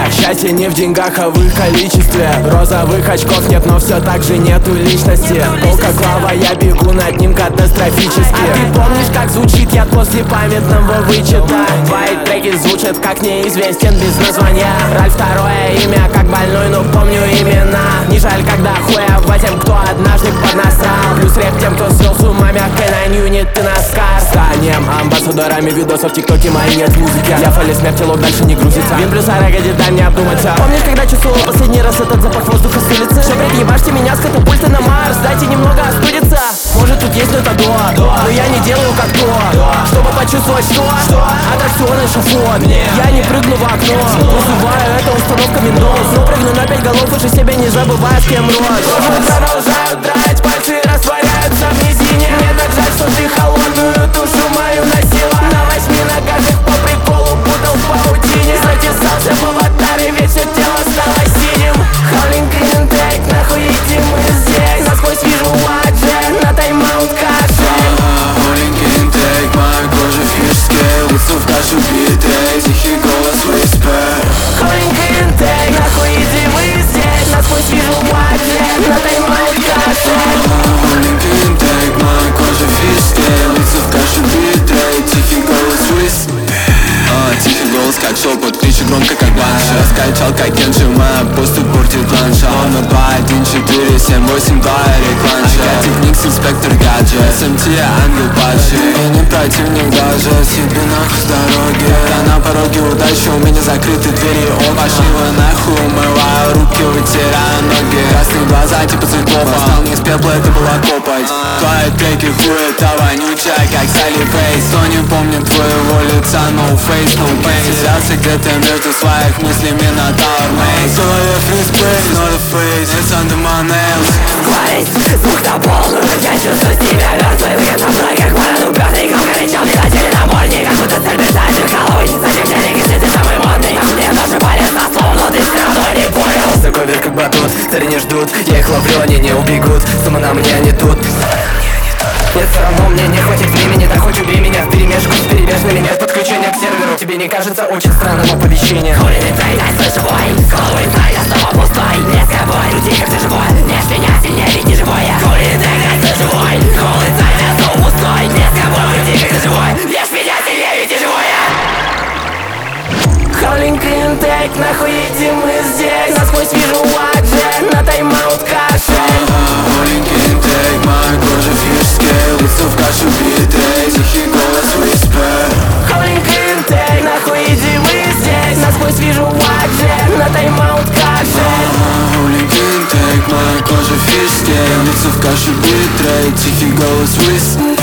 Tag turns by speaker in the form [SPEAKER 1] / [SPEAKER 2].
[SPEAKER 1] Счастье не в деньгах, а в их количестве. Розовых очков нет, но все так же нету личности. Кока-клава, я бегу над ним катастрофически. А ты помнишь, как звучит яд после памятного вычета? Твои треки звучат как неизвестен без названия. Раль второе имя, как больной, но помню имена. Не жаль, когда хуево тем, кто однажды поднасрал. Плюс рэп тем, кто свел с ума мягкой на юнит ты наскар. Станем амбассадорами видосов в тиктоке, моей нет музыки. Я фоли смерти, лоб дальше не грузится. Вин плюс арагоди, дай мне обдуматься. Помнишь, когда чувствовал последний раз этот запах воздуха с улицы? Что, блядь, ебашьте меня с катапульты на Марс, дайте немного остудиться. Может, тут есть метадон, но я не делаю как то, чтобы почувствовать что? Аттракционный шафот. Я не прыгну в окно, вызываю, это установка Windows. Но прыгну на 5 голов, уже себя не забывая, с кем рос. Продолжают драть, пальцы растворяются в низине. Мне так жаль, что ты холодную душу мою носила. На 8 ногах по приколу путал в паутине. Затесался в аватаре, ведь все тело стало синим. Howling Green Take, нахуй иди мы здесь. Насквозь вижу ладжи, на тайм-аут каши.
[SPEAKER 2] Howling Green Take, моя кожа фиш-скейл. Лицо в кашу битрей, тихий голос whisper.
[SPEAKER 1] Howling Green Take, нахуй иди мы здесь. Насквозь вижу ладжи, на тайм-аут каши.
[SPEAKER 2] Howling Green Take, моя кожа фиш-скейл. Лицо в кашу битрей, тихий голос whisper. Тихий голос как шепот, кричит громко как банша. Раскачал как Кенши, моя поступь портит ланша. Номер 2, 1, 4, 7, 8, 2, Эрик Ланша. Агатик Никс, инспектор гаджет, СМТ, ангел падший. Я не противник даже, себе нахуй с дороги. Да на пороге удачи, у меня закрыты двери. Пошли вы нахуй, умываю руки, вытираю ноги. Красные глаза типа цветов, восстал не из пепла, это было копать. Твои треки хуй, это вонючая, как Салли Фейс. Кто не помнит твоего лица, no face, no pain. Связался где-то между своих мыслей, Минотавр Мейс. В голове free space, not a face, it's under my nails.
[SPEAKER 1] Сквозь звук на полную, я чувствую себя мертвым. Где-то мной, как баран упертый, как горячал мне на теле наборник. Как будто цель писатель головой, зачем денег, если ты самый модный? Мне даже полезно, словно ты все равно не понял. Такой вверх как батут, цари не ждут, я их ловлю, они не убегут. Сумма на мне, они тут. Нет, все равно мне не хватит времени, так хоть убей меня вперемешку с перебежными. Нет подключения к серверу, тебе не кажется очень странным оповещение? Хули ты дай свой живой, голову инсайд, я снова пустой. Не с тобой, люди как ты живой, не с меня сильнее, ведь не живой я. Хули ты дай свой живой, голову инсайд, я снова пустой. Не с тобой, люди как ты живой, не с меня сильнее, ведь не живой я. Howling Green Take, нахуй иди мы здесь. Насквозь вижу ладжи, на тайм-аут каши.
[SPEAKER 2] Howling Green Take, моя кожа фиш-скейл. Лицо в кашу битрей, тихий голос whisper.
[SPEAKER 1] Howling Green Take, нахуй иди мы здесь. Насквозь вижу ладжи, на тайм-аут каши.
[SPEAKER 2] Howling Green Take, моя кожа фиш-скейл. Лицо в кашу битрей, тихий голос whisper.